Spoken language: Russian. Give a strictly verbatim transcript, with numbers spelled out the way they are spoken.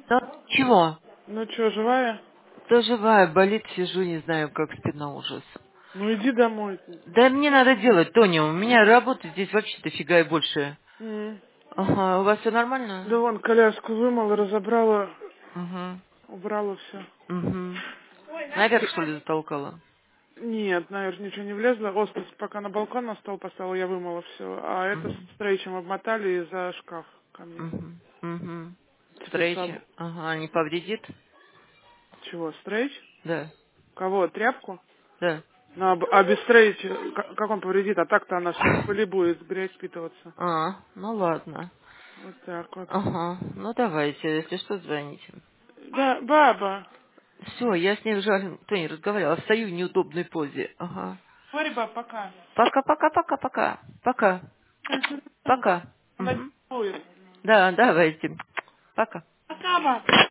Да, чего? Ну что, живая? Да живая, болит, сижу, не знаю, как спина ужас. Ну иди домой ты. Да мне надо делать, Тоня, у меня работы здесь вообще дофига и больше. М. Ага, у вас все нормально? Да вон коляску вымыла, разобрала, Угу, убрала все. угу. Наверх, что ли, затолкала? Нет, наверное, ничего не влезло. Остов пока на балкон на стол поставила, я вымыла все. А это Угу, с стрейчем обмотали и за шкаф ко мне. угу, угу. Теперь Встречи. своб... Ага, не повредит? Чего, стрейч? Да, Кого, тряпку? да. Ну, а, б- а без стрейча, к- как он повредит? А так-то она все в пыли будет, грязь впитываться. А, ну ладно. Вот так вот. Ага, ну давайте, если что, звоните. Да, баба. Все, я с ней уже, Тоня, разговаривала, стою в неудобной позе. Ага. Смотри, баб, пока. Пока, пока, пока, пока. Пока. Пока. Она Мгм. будет. Да, давайте. Пока. Пока, баб.